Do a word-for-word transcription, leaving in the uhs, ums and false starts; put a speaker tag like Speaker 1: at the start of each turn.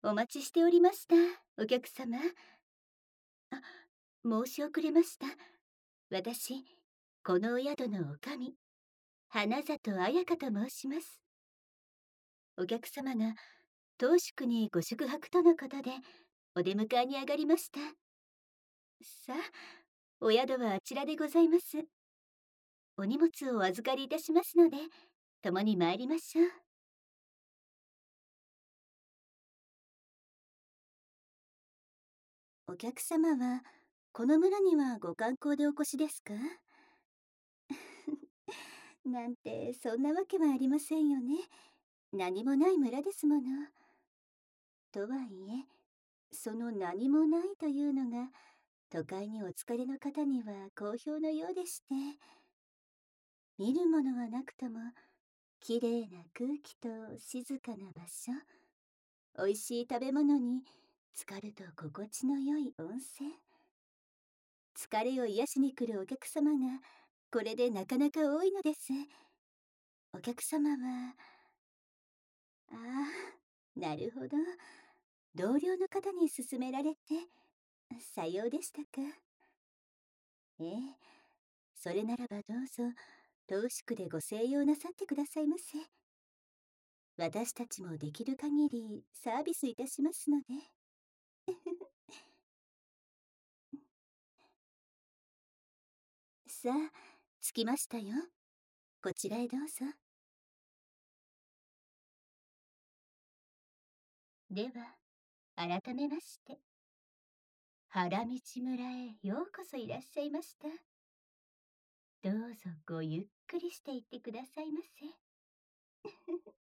Speaker 1: お待ちしておりました、お客様。あ、申し遅れました。私、このお宿の女将、花里彩香と申します。お客様が当宿にご宿泊とのことで、お出迎えに上がりました。さあ、お宿はあちらでございます。お荷物をお預かりいたしますので、共に参りましょう。お客様は、この村にはご観光でお越しですか？なんて、そんなわけはありませんよね。何もない村ですもの。とはいえ、その何もないというのが、都会にお疲れの方には好評のようでして、見るものはなくとも、綺麗な空気と静かな場所、美味しい食べ物に浸かると心地の良い温泉。疲れを癒しに来るお客様が、これでなかなか多いのです。お客様は、ああ、なるほど。同僚の方に勧められて、さようでしたか。ええ、それならばどうぞ、当宿でご静養なさってくださいませ。私たちもできる限りサービスいたしますので。さあ、着きましたよ。こちらへどうぞ。では、改めまして、原道村へようこそいらっしゃいました。どうぞごゆっくりしていってくださいませ。